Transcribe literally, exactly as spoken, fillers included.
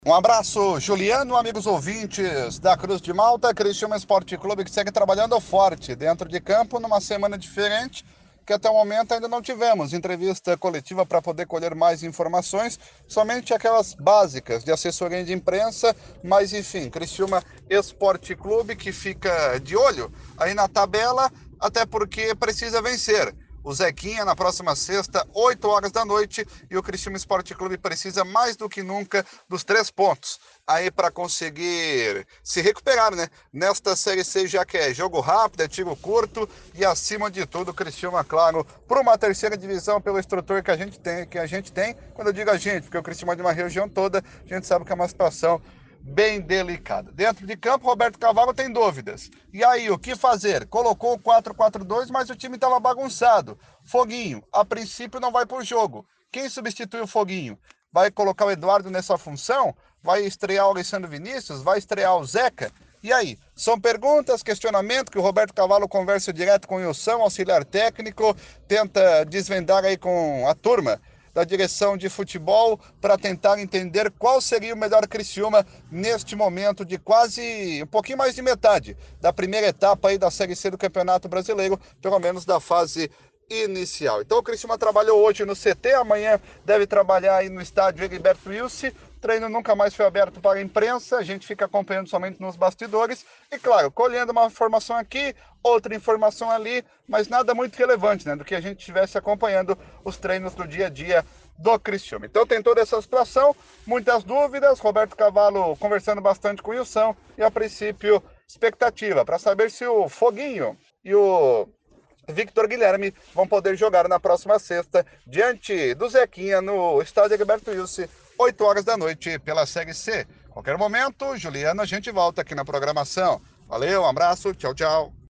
Um abraço, Juliano, amigos ouvintes da Cruz de Malta, Criciúma Esporte Clube que segue trabalhando forte dentro de campo numa semana diferente, que até o momento ainda não tivemos entrevista coletiva para poder colher mais informações, somente aquelas básicas de assessoria de imprensa, mas enfim, Criciúma Esporte Clube que fica de olho aí na tabela, até porque precisa vencer. O Zequinha na próxima sexta, oito horas da noite, e o Criciúma Esporte Clube precisa mais do que nunca dos três pontos aí para conseguir se recuperar, né? Nesta Série C já que é jogo rápido, é tiro curto e acima de tudo o Criciúma, claro, por uma terceira divisão pela estrutura que a gente tem, que a gente tem, quando eu digo a gente, porque o Criciúma é de uma região toda, a gente sabe que é uma situação bem delicada. Dentro de campo, Roberto Cavalo tem dúvidas. E aí, o que fazer? Colocou o quatro quatro dois, mas o time estava bagunçado. Foguinho, a princípio não vai para o jogo. Quem substitui o Foguinho? Vai colocar o Eduardo nessa função? Vai estrear o Alessandro Vinícius? Vai estrear o Zeca? E aí? São perguntas, questionamento que o Roberto Cavalo conversa direto com o Wilson, auxiliar técnico, tenta desvendar aí com a turma da direção de futebol para tentar entender qual seria o melhor Criciúma neste momento de quase um pouquinho mais de metade da primeira etapa aí da Série C do Campeonato Brasileiro, pelo menos da fase inicial. Então o Criciúma trabalhou hoje no C T, amanhã deve trabalhar aí no estádio Heriberto Wilson. O treino nunca mais foi aberto para a imprensa, a gente fica acompanhando somente nos bastidores e, claro, colhendo uma informação aqui, outra informação ali, mas nada muito relevante, né, do que a gente estivesse acompanhando os treinos do dia a dia do Criciúma. Então tem toda essa situação, muitas dúvidas, Roberto Cavalo conversando bastante com o Wilson e, a princípio, expectativa para saber se o Foguinho e o Victor Guilherme vão poder jogar na próxima sexta diante do Zequinha no estádio Heriberto Wilson, oito horas da noite pela Série C. Qualquer momento, Juliano, a gente volta aqui na programação. Valeu, um abraço, tchau, tchau.